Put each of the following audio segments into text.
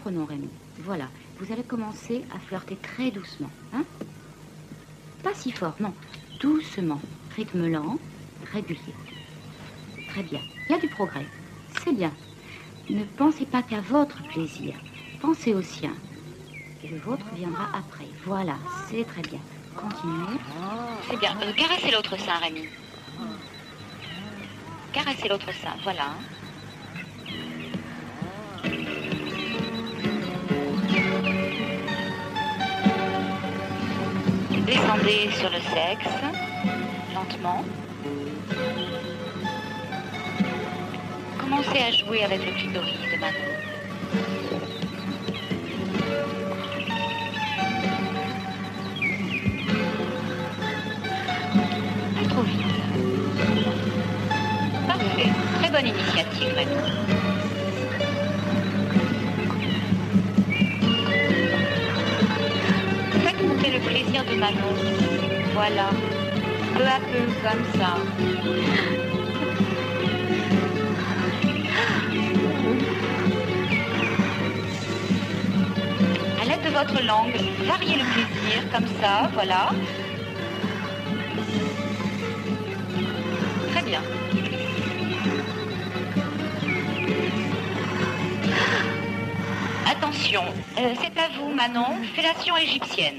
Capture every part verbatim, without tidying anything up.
Reprenons, Rémi. Voilà. Vous allez commencer à flirter très doucement. Hein? Pas si fort, non. Doucement. Rythme lent, régulier. Très bien. Il y a du progrès. C'est bien. Ne pensez pas qu'à votre plaisir. Pensez au sien. Et le vôtre viendra après. Voilà, c'est très bien. Continuez. C'est bien. Euh, caressez l'autre sein, Rémi. Caressez l'autre sein, voilà. Descendez sur le sexe, lentement. Commencez à jouer avec le clitoris de Manon. Pas trop vite. Parfait. Très bonne initiative, Manon. Faites monter le plaisir de Manon. Voilà. Peu à peu, comme ça. À l'aide de votre langue, variez le plaisir, comme ça, voilà. Très bien. Attention, euh, c'est à vous, Manon, fellation égyptienne.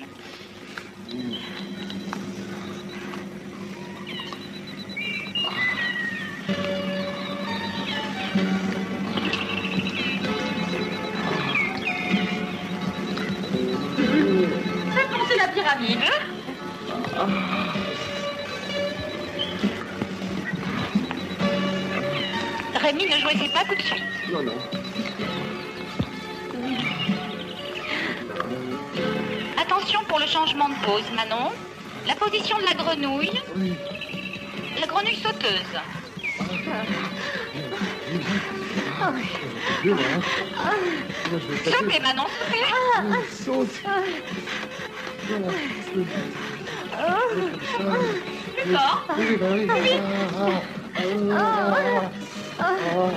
Faites penser la pyramide. Rémi, ne jouissez pas tout de suite. Non, non. Attention pour le changement de pose, Manon. La position de la grenouille. Oui. La grenouille sauteuse. Plus, là, hein. Moi, je vais passer. Sautez, Manon, sautez. Oui, saute. Voilà. Plus fort. Oui, bah oui. Oui. Ah, ah, ah, ah,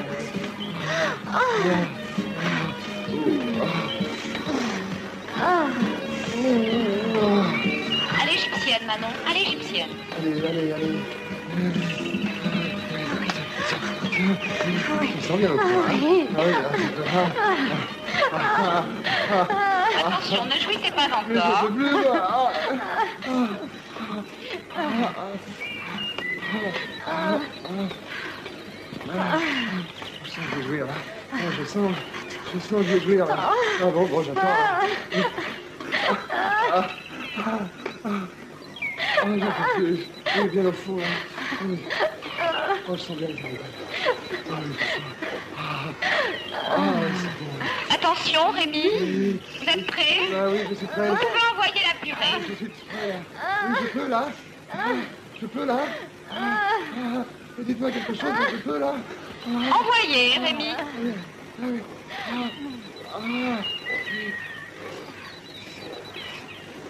À l'égyptienne, Manon, à l'égyptienne. Allez, allez, allez. Il sent bien le coup, hein. Ah oui, ah, ah, ah, ah. Attention, ne jouissez pas Mais je encore. peux plus, là. Ah, ah, ah, ah. Je sens que je vais jouir, là. Ah, je sens, je sens que je vais jouir, là. Ah bon, bon, j'attends. Ah, ah, ah, ah. Ah, j'en peux plus. Il est bien au fond, là. Oui. Oh, je sens bien que j'arrive. Ah, oui, je sens. Ah, ah, c'est bon. Attention, Rémi. Oui. Vous êtes prêts? Ah oui, je suis prêt. Vous pouvez envoyer la purée. Je suis prêt, là. Oui, je peux, là. Je peux, là. Ah, ah, dites-moi quelque chose, je peux, là. Ah, Envoyez, Rémi. ah, oui, ah, oui. Ah, ah,